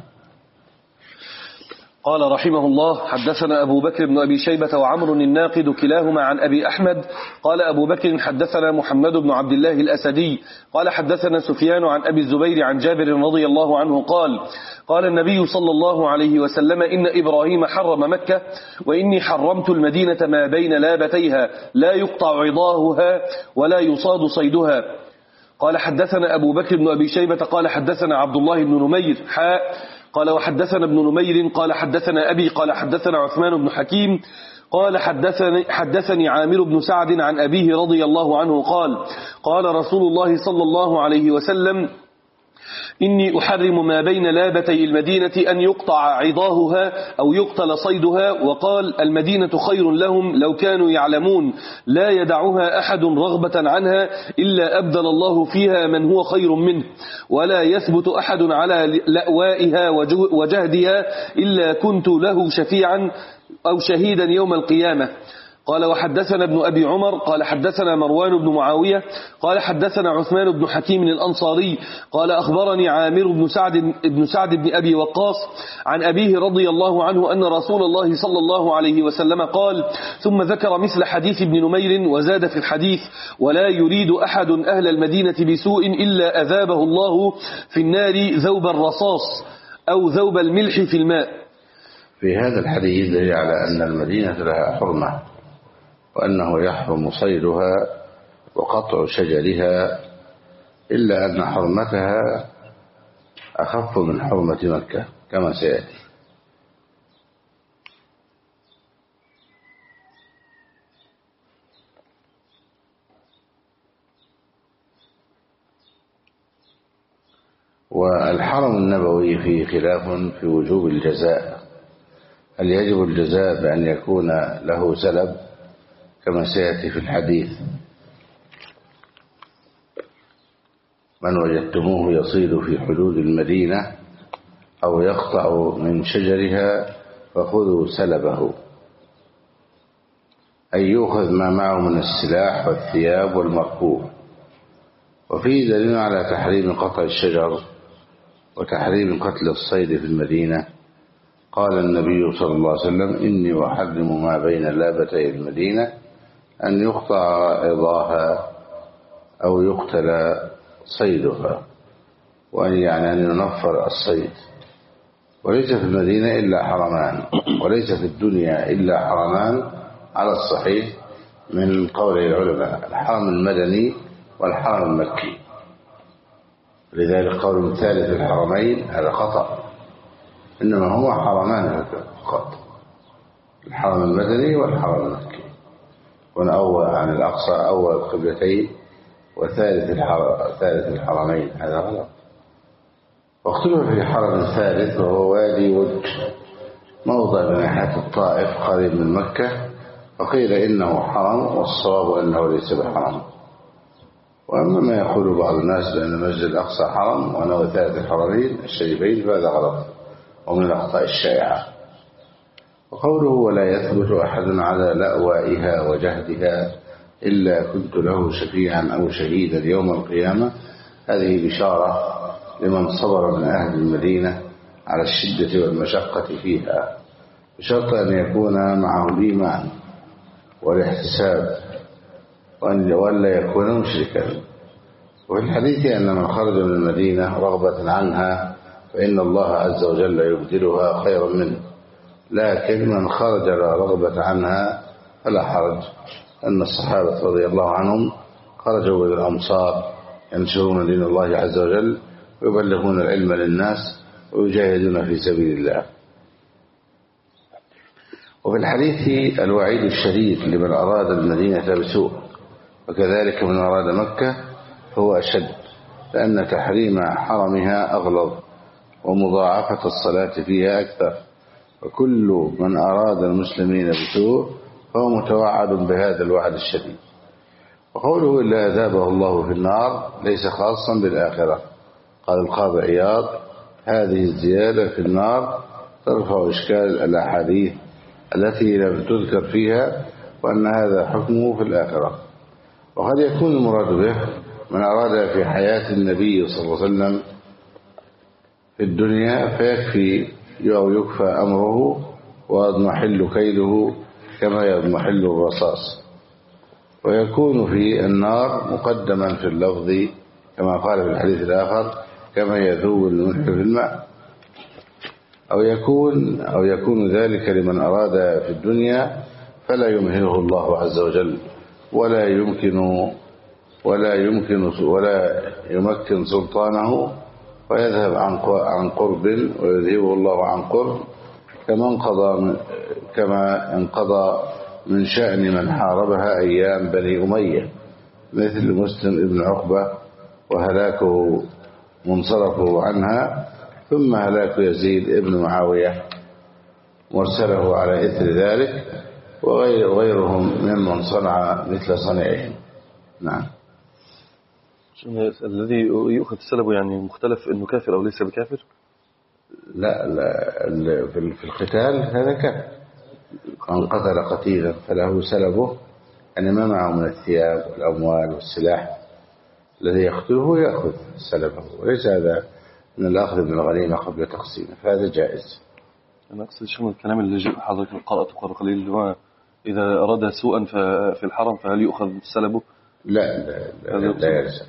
قال رحمه الله حدثنا أبو بكر بن أبي شيبة وعمر الناقد كلاهما عن أبي أحمد قال أبو بكر حدثنا محمد بن عبد الله الأسدي قال حدثنا سفيان عن أبي الزبير عن جابر رضي الله عنه قال قال النبي صلى الله عليه وسلم إن إبراهيم حرم مكة وإني حرمت المدينة ما بين لابتيها لا يقطع عضاهها ولا يصاد صيدها. قال حدثنا أبو بكر بن أبي شيبة قال حدثنا عبد الله بن نمير قال وحدثنا ابن نمير قال حدثنا أبي قال حدثنا عثمان بن حكيم قال حدثني عامر بن سعد عن أبيه رضي الله عنه قال رسول الله صلى الله عليه وسلم إني أحرم ما بين لابتي المدينة أن يقطع عضاهها أو يقتل صيدها. وقال المدينة خير لهم لو كانوا يعلمون لا يدعها أحد رغبة عنها إلا أبدل الله فيها من هو خير منه ولا يثبت أحد على لأوائها وجهدها إلا كنت له شفيعا أو شهيدا يوم القيامة. قال وحدثنا ابن أبي عمر قال حدثنا مروان بن معاوية قال حدثنا عثمان بن حكيم الأنصاري قال أخبرني عامر بن سعد بن أبي وقاص عن أبيه رضي الله عنه أن رسول الله صلى الله عليه وسلم قال ثم ذكر مثل حديث ابن نمير وزاد في الحديث ولا يريد أحد أهل المدينة بسوء إلا أذابه الله في النار ذوب الرصاص أو ذوب الملح في الماء. في هذا الحديث دليل على أن المدينة لها حرمة وأنه يحرم صيدها وقطع شجرها إلا أن حرمتها أخف من حرمة مكة كما سيأتي. والحرم النبوي فيه خلاف في وجوب الجزاء، هل يجب الجزاء بأن يكون له سلب كما سيأتي في الحديث من وجدتموه يصيد في حدود المدينة أو يقطع من شجرها فخذوا سلبه، أي يؤخذ ما معه من السلاح والثياب والمركوب. وفيه دليل على تحريم قطع الشجر وتحريم قتل الصيد في المدينة. قال النبي صلى الله عليه وسلم إني أحرم ما بين لابتي المدينة أن يقطع عضاها أو يقتل صيدها، وأن يعني أن ينفر الصيد. وليس في المدينة إلا حرمان، وليس في الدنيا إلا حرمان على الصحيح من قول العلماء، الحرم المدني والحرم المكي. لذلك قول ثالث الحرمين هذا خطأ، إنما هو حرمان فقط، الحرم المدني والحرم المكي. ونأول عن الأقصى أول القبلتين وثالث الحرمين، هذا غلط. واختلف في حرم ثالث وهو وادي ود موضع بناحية الطائف قريب من مكة، فقيل إنه حرم والصواب أنه ليس بحرم. وأما ما يقول بعض الناس بأن المسجد الأقصى حرم وأنه ثالث الحرمين الشريفين فهذا غلط ومن الأخطاء الشائعة. وقوله ولا يثبت أحد على لأوائها وجهدها إلا كنت له شفيعا أو شهيدا يوم القيامة، هذه بشارة لمن صبر من أهل المدينة على الشدة والمشقة فيها، بشرط أن يكون معه الإيمان والاحتساب وألا يكون مشركا. وفي الحديث أن من خرج من المدينة رغبة عنها فإن الله عز وجل يبدلها خيرا منه، لكن من خرج لا رغبة عنها فلا حرج، أن الصحابة رضي الله عنهم خرجوا إلى الأمصار ينشرون دين الله عز وجل ويبلغون العلم للناس ويجاهدون في سبيل الله. وفي الحديث الوعيد الشديد لمن أراد المدينة بسوء، وكذلك من أراد مكة فهو أشد، لأن تحريم حرمها أغلظ ومضاعفة الصلاة فيها أكثر، وكل من أراد المسلمين بسوء فهو متوعد بهذا الوعد الشديد. وقوله إلا أذابه الله في النار ليس خاصا بالآخرة. قال القاضي عياض هذه الزيادة في النار ترفع إشكال الأحاديث التي لم تذكر فيها، وأن هذا حكمه في الآخرة. وقد يكون المراد به من أراد في حياة النبي صلى الله عليه وسلم في الدنيا فيكفي أو يكفى أمره ويضمحل كيده كما يضمحل الرصاص، ويكون في النار مقدما في اللفظ كما قال في الحديث الآخر كما يذوب الملح في الماء، أو يكون ذلك لمن أراد في الدنيا فلا يمهله الله عز وجل ولا يمكن سلطانه، ويذهب عن قرب ويذهبه الله عن قرب، كما انقضى من شأن من حاربها أيام بني أمية مثل مسلم ابن عقبة وهلاكه منصرفه عنها، ثم هلاك يزيد ابن معاوية مرسله على إثر ذلك، وغيرهم ممن صنع مثل صنعهم. نعم. الذي يؤخذ السلب يعني مختلف انه كافر او ليس بكافر؟ لا في القتال هذا كافر. من قتل قتيلا فله سلبه، يعني ما معه من الثياب والأموال والسلاح الذي يقتله يأخذ سلبه، وليس هذا من الأخذ من الغنيمة قبل تقسيمه، فهذا جائز. أنا أقصد شو الكلام اللي حضرتك قرأته قبل قليل، إذا أراد سوءا في الحرم فهل يؤخذ سلبه؟ لا يلزم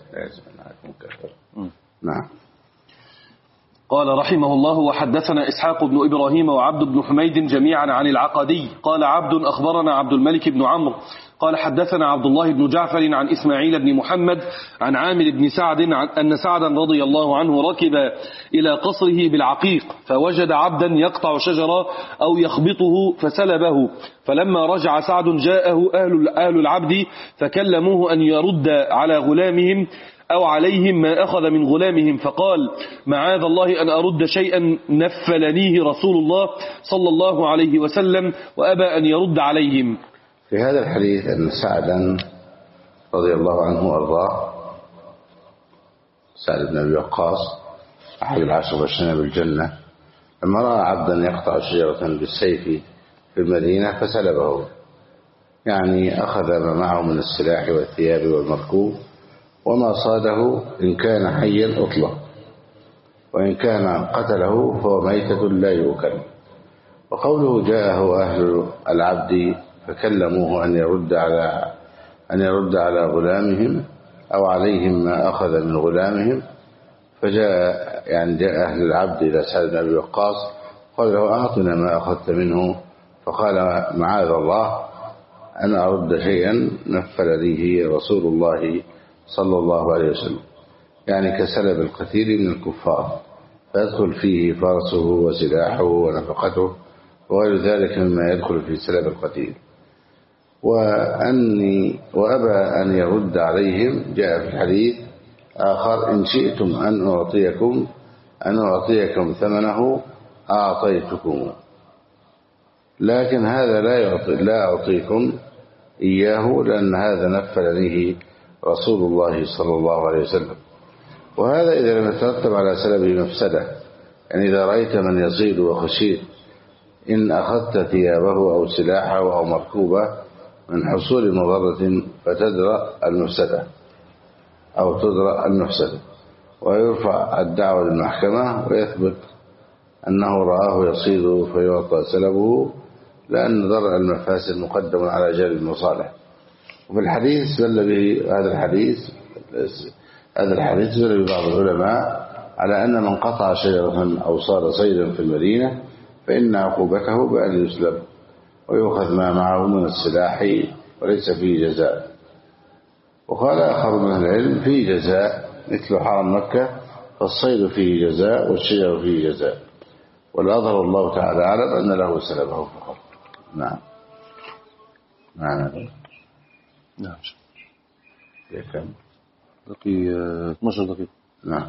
نعم. قال رحمه الله وحدثنا إسحاق بن إبراهيم وعبد بن حميد جميعا عن العقدي قال عبد أخبرنا عبد الملك بن عمرو قال حدثنا عبد الله بن جعفر عن إسماعيل بن محمد عن عامر بن سعد أن سعدا رضي الله عنه ركب إلى قصره بالعقيق فوجد عبدا يقطع شجرة أو يخبطه فسلبه، فلما رجع سعد جاءه أهل العبد فكلموه أن يرد على غلامهم أو عليهم ما أخذ من غلامهم، فقال معاذ الله أن أرد شيئا نفلنيه رسول الله صلى الله عليه وسلم وأبى أن يرد عليهم. في هذا الحديث أن سعدا رضي الله عنه وأرضاه، سعد بن أبي وقاص أحد العشر المبشرين بالجنة، لما رأى عبدا يقطع شجرة بالسيف في المدينة فسلبه، يعني أخذ ما معه من السلاح والثياب والمركوب، وما صاده إن كان حيا أطلق، وإن كان قتله فهو ميتة لا يؤكل. وقوله جاءه أهل العبد فكلموه أن يرد على غلامهم أو عليهم ما أخذ من غلامهم، جاء أهل العبد إلى سعد بن أبي وقاص قال له أعطنا ما أخذت منه، فقال معاذ الله أن أرد شيئا نفل ليه رسول الله صلى الله عليه وسلم، يعني كسلب القتيل من الكفار، فيدخل فيه فرسه وسلاحه ونفقته وغير ذلك مما يدخل في سلب القتيل. وأبى أن يرد عليهم، جاء في الحديث آخر إن شئتم أن أعطيكم ثمنه أعطيتكم، لكن هذا لا أعطيكم إياه لأن هذا نفلنيه رسول الله صلى الله عليه وسلم. وهذا إذا لم يترتب على سلبه مفسدة، يعني إذا رأيت من يصيد وخشيت إن أخذت ثيابه أو سلاحه أو مركوبة من حصول مضرة فتدرأ المفسدة ويرفع الدعوة للمحكمة ويثبت أنه رآه يصيد فيعطى سلبه، لأن درء المفاسد مقدم على جلب المصالح. وفي الحديث دل به هذا الحديث دل ببعض العلماء على أن من قطع شجرة أو صاد صيدا في المدينة فإن عقوبته بأن يسلب ويؤخذ ما معه من السلاح وليس فيه جزاء. وقال آخر من العلم فيه جزاء مثل حرم مكة، فالصيد فيه جزاء والشجر فيه جزاء، والأظهر الله تعالى أعلم أن له سلبه فقط. نعم. نعم. كم؟ بقي 12 دقيقة. نعم.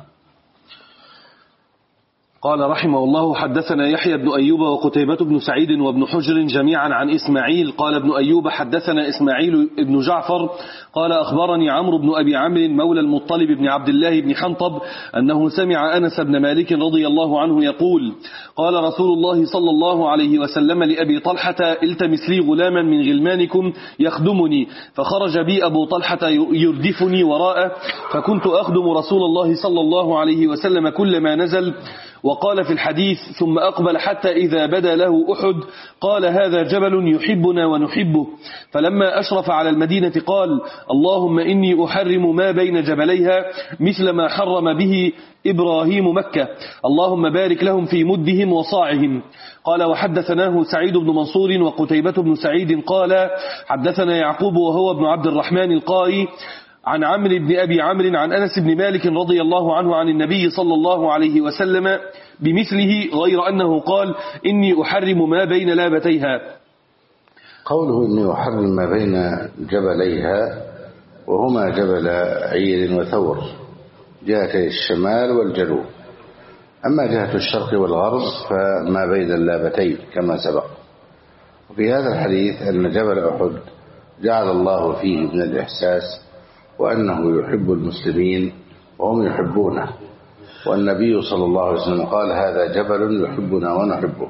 قال رحمه الله: حدثنا يحيى بن أيوب وقتيبة بن سعيد وابن حجر جميعا عن إسماعيل. قال ابن أيوب: حدثنا إسماعيل بن جعفر قال أخبرني عمرو بن أبي عمرو مولى المطلب بن عبد الله بن حنطب أنه سمع أنس بن مالك رضي الله عنه يقول: قال رسول الله صلى الله عليه وسلم لأبي طلحة: التمس لي غلاما من غلمانكم يخدمني. فخرج بي أبو طلحة يردفني وراءه، فكنت أخدم رسول الله صلى الله عليه وسلم كلما نزل. وقال في الحديث: ثم أقبل حتى إذا بدا له أحد قال: هذا جبل يحبنا ونحبه. فلما أشرف على المدينة قال: اللهم إني أحرم ما بين جبليها مثل ما حرم به إبراهيم مكة، اللهم بارك لهم في مدهم وصاعهم. قال: وحدثناه سعيد بن منصور وقتيبة بن سعيد قال: حدثنا يعقوب وهو ابن عبد الرحمن القائي عن عمرو بن أبي عمرو عن أنس بن مالك رضي الله عنه عن النبي صلى الله عليه وسلم بمثله، غير أنه قال: إني أحرم ما بين لابتيها. قوله إني أحرم ما بين جبليها، وهما جبل عير وثور، جهة الشمال والجنوب. أما جهة الشرق والغرب فما بين اللابتين كما سبق. وفي هذا الحديث أن جبل أحد جعل الله فيه من الإحساس وأنه يحب المسلمين وهم يحبونه، والنبي صلى الله عليه وسلم قال: هذا جبل يحبنا ونحبه.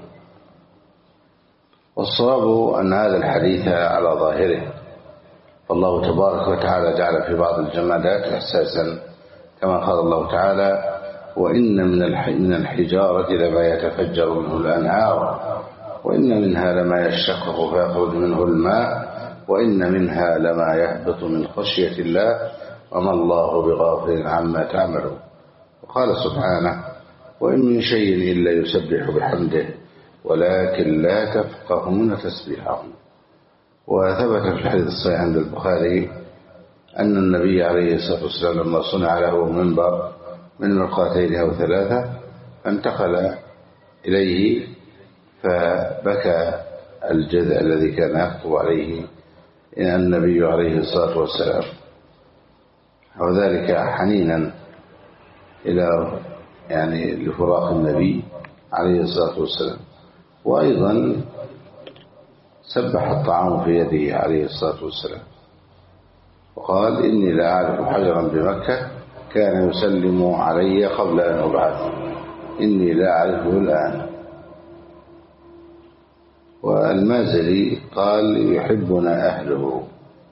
والصواب أن هذا الحديث على ظاهره، فالله تبارك وتعالى جعل في بعض الجمادات إحساسا، كما قال الله تعالى: وإن من الحجارة لما يتفجر منه الأنهار، وإن منها لما يشقق فيخرج منه الماء، وإن منها لما يهبط من خشية الله وما الله بغافل عما تعملون. وقال سبحانه: وإن من شيء إلا يسبح بحمده ولكن لا تفقهون تسبيحهم. وثبت في الحديث الصحيح عند البخاري أن النبي عليه الصلاة والسلام لما صنع له منبر من مرقاتين أو ثلاثة فانتقل إليه فبكى الجذع الذي كان يخطب عليه النبي عليه الصلاة والسلام، وذلك حنينا إلى لفراق النبي عليه الصلاة والسلام. وأيضا سبح الطعام في يده عليه الصلاة والسلام، وقال: إني لا أعرف حجرا بمكة كان يسلم علي قبل أن أبعث، إني لا أعرفه الآن. والمازري قال: يحبنا أهله،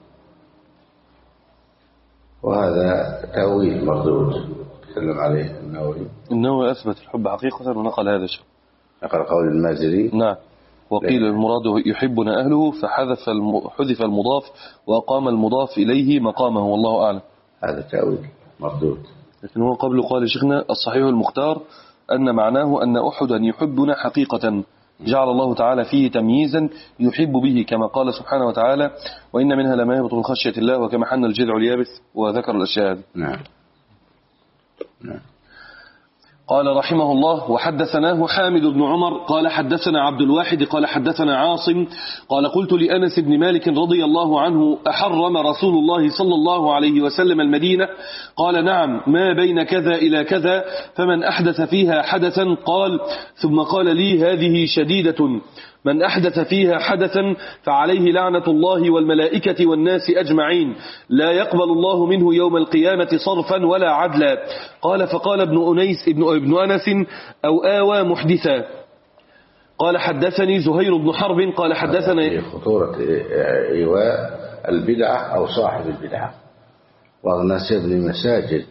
وهذا تأويل مردود تكلم عليه النووي أثبت الحب حقيقة ونقل هذا الشيء، نقل قول المازري. نعم. وقيل المراد يحبنا أهله فحذف المضاف وأقام المضاف إليه مقامه، والله أعلم. هذا تأويل مردود. لكن هو قبل قال شيخنا الصحيح المختار أن معناه أن أحدا يحبنا حقيقة، جعل الله تعالى فيه تمييزا يحب به، كما قال سبحانه وتعالى: وإن منها لما يهبط من خشية الله وكما حن الجذع اليابس، وذكر الأشياء هذه. نعم. قال رحمه الله: وحدثناه حامد بن عمر قال حدثنا عبد الواحد قال حدثنا عاصم قال: قلت لأنس بن مالك رضي الله عنه: أحرم رسول الله صلى الله عليه وسلم المدينة؟ قال: نعم، ما بين كذا إلى كذا، فمن أحدث فيها حدثا قال. ثم قال لي: هذه شديدة، من أحدث فيها حدثا فعليه لعنة الله والملائكة والناس أجمعين، لا يقبل الله منه يوم القيامة صرفا ولا عدلا. قال: فقال ابن أنس: أو آوى محدثا. قال: حدثني زهير بن حرب قال حدثنا. خطورة إيواء البدعة أو صاحب البدعة. بعض الناس يبني مساجد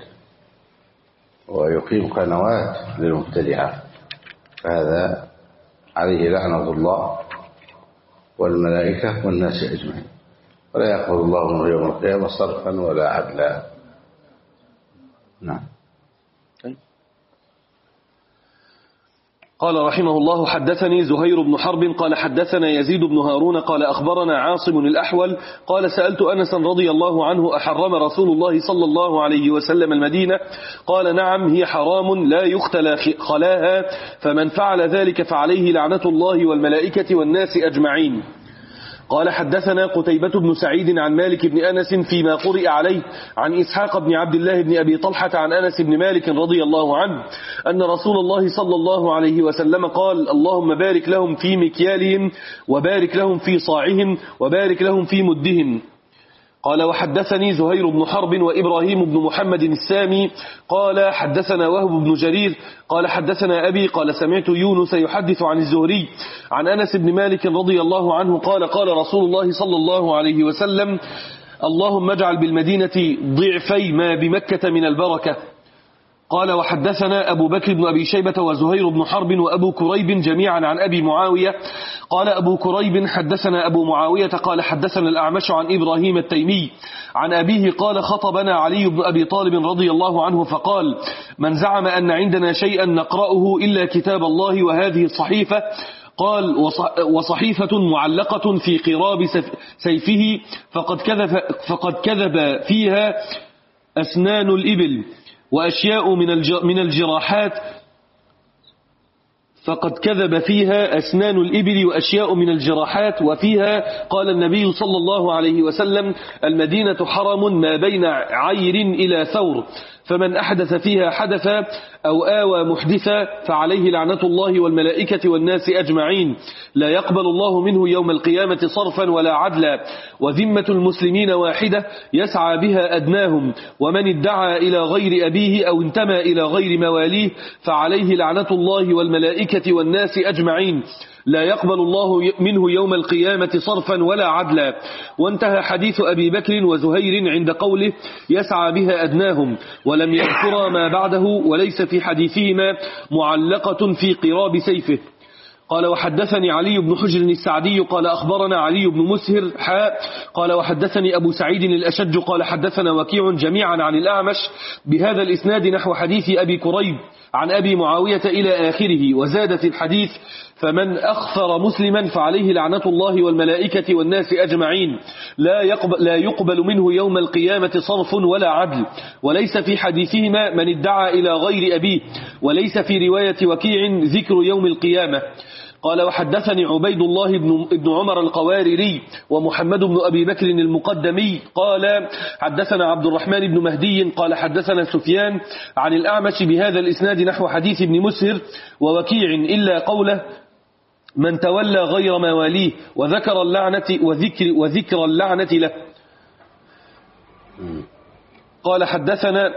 ويقيم قنوات للمبتدعة، فهذا عليه لعنة الله والملائكة والناس أجمعين، ولا يقبل الله منه يوم القيامة صرفا ولا عدلا. نعم. قال رحمه الله: حدثني زهير بن حرب قال حدثنا يزيد بن هارون قال أخبرنا عاصم الأحول قال: سألت أنس رضي الله عنه: أحرم رسول الله صلى الله عليه وسلم المدينة؟ قال: نعم، هي حرام لا يختلى خلاها، فمن فعل ذلك فعليه لعنة الله والملائكة والناس أجمعين. قال: حدثنا قتيبة بن سعيد عن مالك بن أنس فيما قرئ عليه عن إسحاق بن عبد الله بن أبي طلحة عن أنس بن مالك رضي الله عنه أن رسول الله صلى الله عليه وسلم قال: اللهم بارك لهم في مكيالهم، وبارك لهم في صاعهم، وبارك لهم في مدهم. قال: وحدثني زهير بن حرب وإبراهيم بن محمد السامي قال حدثنا وهب بن جرير قال حدثنا أبي قال: سمعت يونس يحدث عن الزهري عن أنس بن مالك رضي الله عنه قال: قال رسول الله صلى الله عليه وسلم: اللهم اجعل بالمدينة ضعفي ما بمكة من البركة. قال: وحدثنا أبو بكر بن أبي شيبة وزهير بن حرب وأبو كريب جميعا عن أبي معاوية. قال أبو كريب: حدثنا أبو معاوية قال حدثنا الأعمش عن إبراهيم التيمي عن أبيه قال: خطبنا علي بن أبي طالب رضي الله عنه فقال: من زعم أن عندنا شيئا نقرأه إلا كتاب الله وهذه الصحيفة، قال: وصحيفة معلقة في قراب سيفه فقد كذب فيها أسنان الإبل وأشياء من الجراحات، فقد كذب فيها أسنان الإبل وأشياء من الجراحات. وفيها قال النبي صلى الله عليه وسلم: المدينة حرم ما بين عير إلى ثور، فمن أحدث فيها حدثا أو آوى محدثا فعليه لعنة الله والملائكة والناس أجمعين، لا يقبل الله منه يوم القيامة صرفا ولا عدلا، وذمة المسلمين واحدة يسعى بها أدناهم، ومن ادعى إلى غير أبيه أو انتمى إلى غير مواليه فعليه لعنة الله والملائكة والناس أجمعين، لا يقبل الله منه يوم القيامة صرفا ولا عدلا. وانتهى حديث أبي بكر وزهير عند قوله: يسعى بها أدناهم، ولم يذكر ما بعده، وليس في حديثهما معلقة في قراب سيفه. قال: وحدثني علي بن حجر السعدي قال أخبرنا علي بن مسهر قال: وحدثني أبو سعيد الأشج قال حدثنا وكيع جميعا عن الأعمش بهذا الإسناد نحو حديث أبي كريب عن أبي معاوية إلى آخره، وزاد في الحديث: فمن أخفر مسلما فعليه لعنة الله والملائكة والناس أجمعين، لا يقبل منه يوم القيامة صرف ولا عدل. وليس في حديثهما من ادعى إلى غير أبيه، وليس في رواية وكيع ذكر يوم القيامة. قال: وحدثني عبيد الله بن عمر القواريري ومحمد بن أبي بكر المقدمي قال حدثنا عبد الرحمن بن مهدي قال حدثنا سفيان عن الأعمش بهذا الإسناد نحو حديث ابن مسهر ووكيع إلا قوله: من تولى غير مواليه، وذكر اللعنة له. قال: حدثنا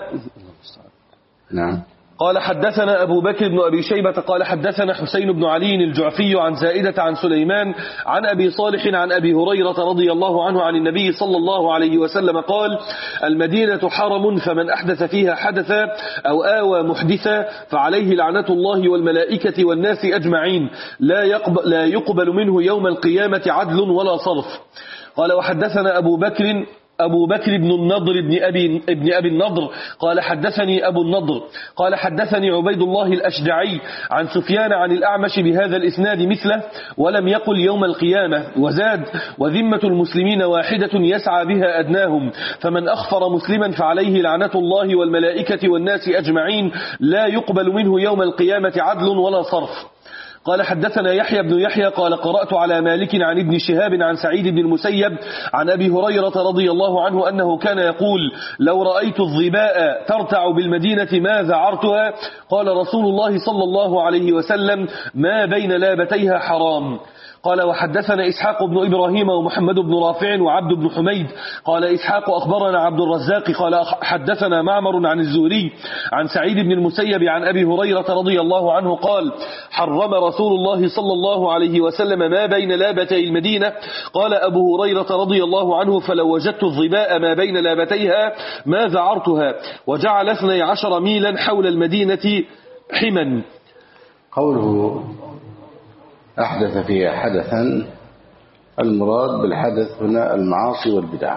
قال حدثنا أبو بكر بن أبي شيبة قال حدثنا حسين بن علي الجعفي عن زائدة عن سليمان عن أبي صالح عن أبي هريرة رضي الله عنه عن النبي صلى الله عليه وسلم قال: المدينة حرم، فمن أحدث فيها حدثا أو آوى محدثا فعليه لعنة الله والملائكة والناس أجمعين، لا يقبل منه يوم القيامة عدل ولا صرف. قال: وحدثنا أبو بكر بن النضر ابن أبي النضر قال حدثني أبو النضر قال حدثني عبيد الله الأشجعي عن سفيان عن الأعمش بهذا الإسناد مثله، ولم يقل يوم القيامة، وزاد: وذمة المسلمين واحدة يسعى بها أدناهم، فمن أخفر مسلما فعليه لعنة الله والملائكة والناس أجمعين، لا يقبل منه يوم القيامة عدل ولا صرف. قال: حدثنا يحيى بن يحيى قال قرأت على مالك عن ابن شهاب عن سعيد بن المسيب عن أبي هريرة رضي الله عنه أنه كان يقول: لو رأيت الظباء ترتع بالمدينة ما ذعرتها. قال رسول الله صلى الله عليه وسلم: ما بين لابتيها حرام. قال: وحدثنا إسحاق بن إبراهيم ومحمد بن رافع وعبد بن حميد قال إسحاق أخبرنا عبد الرزاق قال حدثنا معمر عن الزهري عن سعيد بن المسيب عن أبي هريرة رضي الله عنه قال: حرم رسول الله صلى الله عليه وسلم ما بين لابتي المدينة. قال أبو هريرة رضي الله عنه: فلو وجدت الظباء ما بين لابتيها ما ذعرتها. وجعل 12 ميلا حول المدينة حما. قوله أحدث فيها حدثا، المراد بالحدث هنا المعاصي والبدع،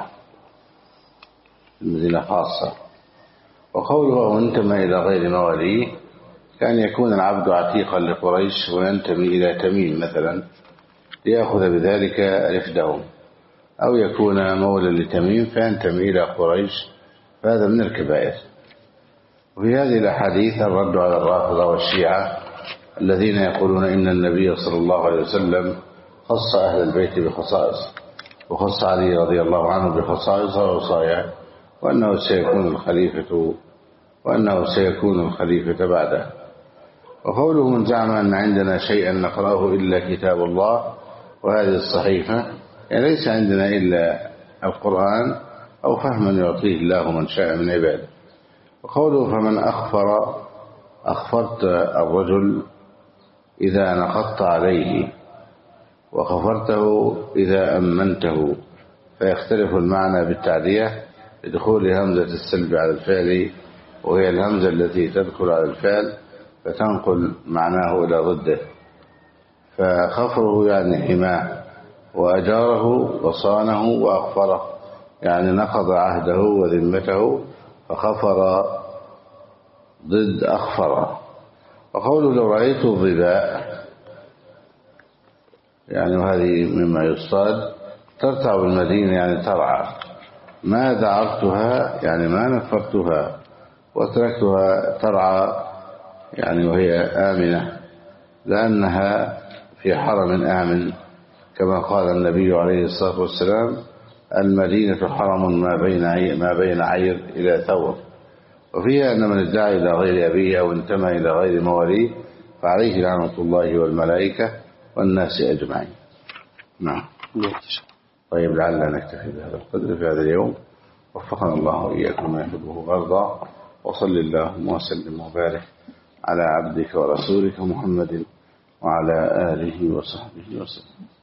المدينة خاصة. وقوله: وانتمى إلى غير مواليه، كان يكون العبد عتيقا لقريش وينتمي إلى تميم مثلا ليأخذ بذلك رفدهم، أو يكون مولى لتميم فينتمي إلى قريش، فهذا من الكبائر. وفي هذه الأحاديث الرد على الرافضة والشيعة الذين يقولون إن النبي صلى الله عليه وسلم خص أهل البيت بخصائص، وخص علي رضي الله عنه بخصائص ووصايا، وأنه سيكون الخليفة بعده. وقوله من زعم أن عندنا شيئا نقرأه إلا كتاب الله وهذه الصحيفة، يعني ليس عندنا إلا القرآن أو فهما يعطيه الله من شاء من عباده. وقوله فمن أخفرت الرجل إذا نقضت عليه، وخفرته إذا أمنته، فيختلف المعنى بالتعدية بدخول همزة السلب على الفعل، وهي الهمزة التي تدخل على الفعل فتنقل معناه إلى ضده. فخفره يعني حماه، وأجاره وصانه، وأخفره يعني نقض عهده وذمته، فخفر ضد أخفر. وقوله لو رأيت الظباء، يعني وهذه مما يصطاد، ترتع بالمدينة يعني ترعى، ما دعرتها يعني ما نفرتها، وتركتها ترعى يعني وهي آمنة، لأنها في حرم آمن، كما قال النبي عليه الصلاة والسلام المدينة حرم ما بين عير إلى ثور. وفيها أن من ادعى إلى غير أبيه أو انتمى إلى غير مواليه فعليه لعنة الله والملائكة والناس أجمعين. نعم. طيب لعلنا نكتفي بهذا القدر في هذا اليوم، وفقنا الله وإياكم ما يحبه ويرضى، وصل اللهم وسلم وبارك على عبدك ورسولك محمد وعلى آله وصحبه وسلم.